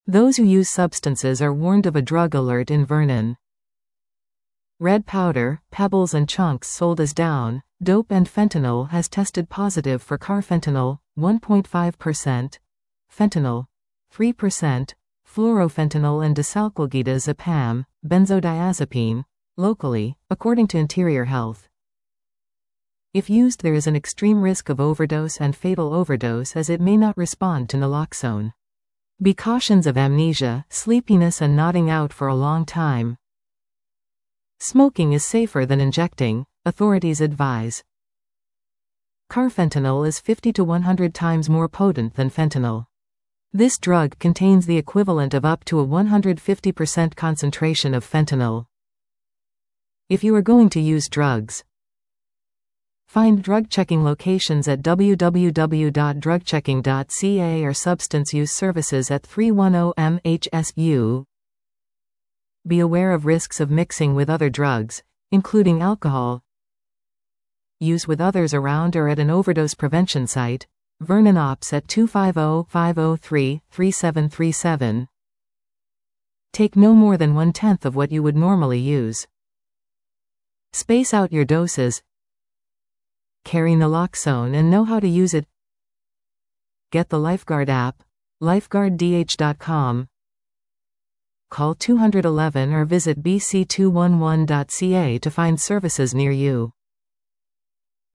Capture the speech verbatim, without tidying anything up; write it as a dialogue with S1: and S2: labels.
S1: Those who use substances are warned of a drug alert in Vernon. Red powder, pebbles and chunks sold as down, dope and fentanyl has tested positive for carfentanil, one point five percent, fentanyl, three percent, fluorofentanyl and disalkylgetazepam, benzodiazepine, locally, according to Interior Health. If used, there is an extreme risk of overdose and fatal overdose as it may not respond to naloxone. Precautions of amnesia, sleepiness and nodding out for a long time. Smoking is safer than injecting, authorities advise. Carfentanil is fifty to one hundred times more potent than fentanyl. This drug contains the equivalent of up to a one hundred fifty percent concentration of fentanyl. If you are going to use drugs, find drug checking locations at w w w dot drug checking dot c a or substance use services at three one zero M H S U. Be aware of risks of mixing with other drugs, including alcohol. Use with others around or at an overdose prevention site. Vernon Ops at two five zero, five zero three, three seven three seven. Take no more than one-tenth of what you would normally use. Space out your doses. Carry naloxone and know how to use it. Get the Lifeguard app, lifeguard d h dot com. Call two one one or visit b c two one one dot c a to find services near you.